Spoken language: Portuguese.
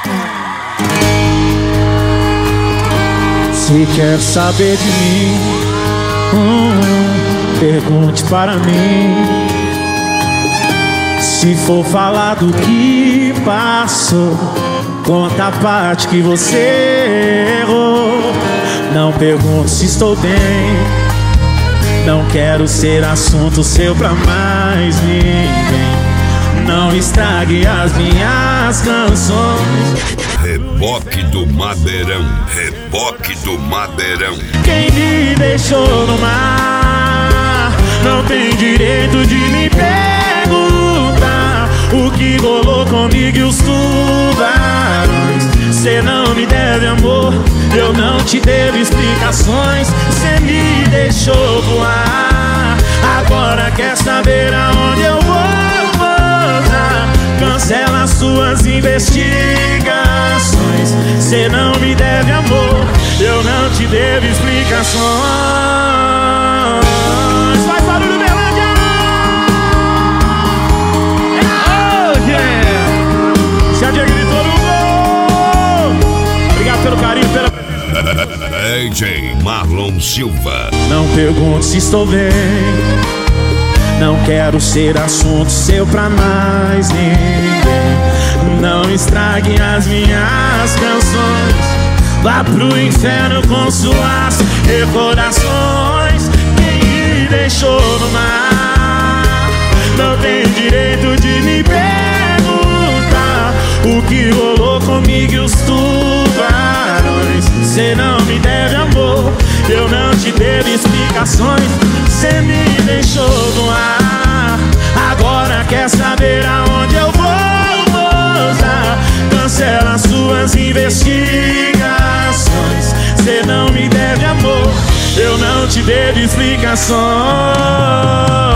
Se quer saber de mim, pergunte para mim. Se for falar do que passou, conta a parte que você errou. Não pergunte se estou bem, não quero ser assunto seu pra mais ninguém. Não estrague as minhas canções. Reboque do Madeirão, reboque do Madeirão. Quem me deixou no mar não tem direito de me perguntar o que rolou comigo e os tubarões. Cê não me deve amor, eu não te devo explicações. Cê me deixou voar, agora quer saber aonde eu vou pousar. Cancela suas investigações. Cê não me deve amor, eu não te devo explicações. Vai para o Berlândia! Oh, yeah! Já gritou no gol! Obrigado pelo carinho, pela... DJ Marlon Silva. Não pergunte se estou bem, não quero ser assunto seu pra mais ninguém. Não estrague as minhas canções. Vá pro inferno com suas recordações. Quem me deixou no mar não tem direito de me perguntar o que rolou comigo e os tubarões. Cê não me deve amor, eu não te devo explicações. Cê me deixou no ar, agora quer saber aonde eu vou pousar. Cancela suas investigações. Cê não me deve amor, eu não te devo explicações.